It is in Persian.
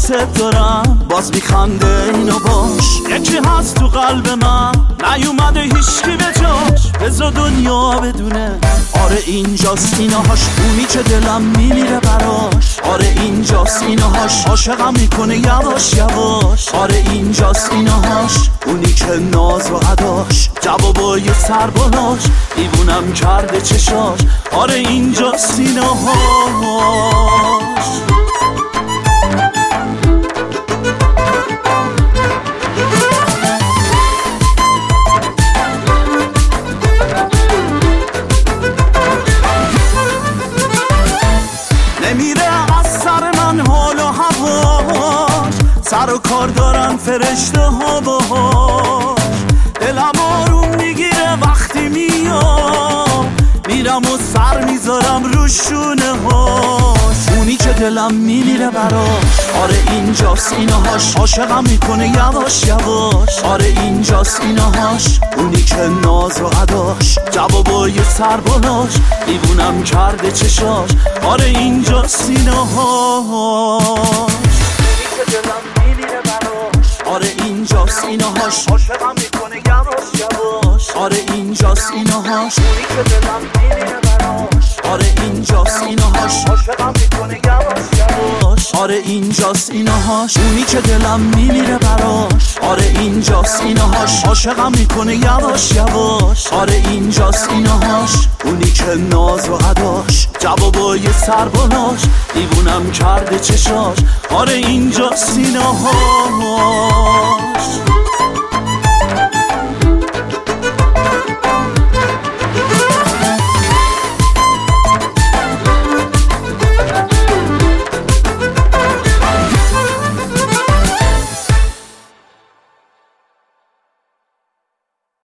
دوست دارم باز میخنده اینو باش. یکی هست تو قلب من نیومده هیچکی به جاش، بذار دنیا بدونه آره اینجاست ایناهاش. اونی که دلم میمیره براش آره اینجاست ایناهاش. عاشقم میکنه یواش یواش آره اینجاست ایناهاش. اونی که ناز و عداش جوابای سر بالاش دیوونم کرده چشاش آره اینجاست ایناهاش. نمیره از سر من حال و هواش، سر و کار دارن فرشته ها باهاش. دلم آروم میگیره وقتی میاد، میرم و سر میذارم رو شونه هاش. اونی که دلم میمیره براش آره اینجاست ایناهاش. عاشقم میکنه یواش یواش آره اینجاست ایناهاش. اونی که ناز و عداش جوابای سر بالاش دیوونم کرده چشاش آره اینجاست ایناهاش. اونی که دلم میمیره براش آره اینجاست ایناهاش. عاشقم میکنه یواش یواش آره اینجاست ایناهاش. اونی که دلم میمیره براش آره اینجاست ایناهاش. عاشقم میکنه یواش یواش آره اینجاست ایناهاش. اونی که دلم میمیره براش آره اینجاست ایناهاش. عاشقم میکنه یواش یواش آره اینجاست ایناهاش. اونی که ناز و عداش جوابای سر بالاش دیوونم کرده چشاش آره اینجاست ایناهاش.